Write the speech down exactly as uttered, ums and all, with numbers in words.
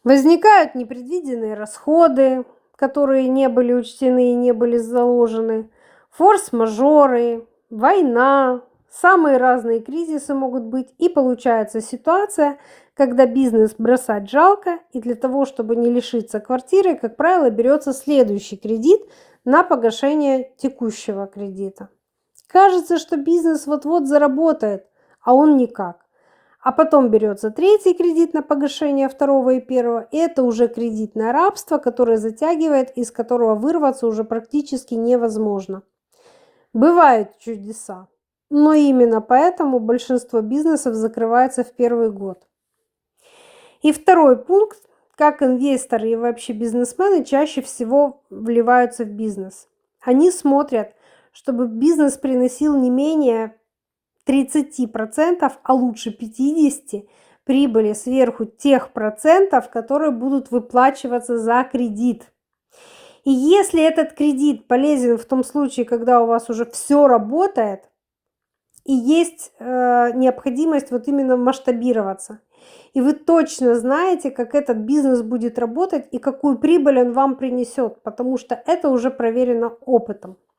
Возникают непредвиденные расходы, которые не были учтены и не были заложены, форс-мажоры, война, самые разные кризисы могут быть. И получается ситуация, когда бизнес бросать жалко, и для того, чтобы не лишиться квартиры, как правило, берется следующий кредит на погашение текущего кредита. Кажется, что бизнес вот-вот заработает, а он никак. А потом берется третий кредит на погашение второго и первого. И это уже кредитное рабство, которое затягивает, из которого вырваться уже практически невозможно. Бывают чудеса, но именно поэтому большинство бизнесов закрывается в первый год. И второй пункт, как инвесторы и вообще бизнесмены чаще всего вливаются в бизнес. Они смотрят, чтобы бизнес приносил не менее тридцати процентов, а лучше пятидесяти процентов прибыли сверху тех процентов, которые будут выплачиваться за кредит. И если этот кредит полезен в том случае, когда у вас уже все работает и есть э, необходимость вот именно масштабироваться, и вы точно знаете, как этот бизнес будет работать и какую прибыль он вам принесет, потому что это уже проверено опытом.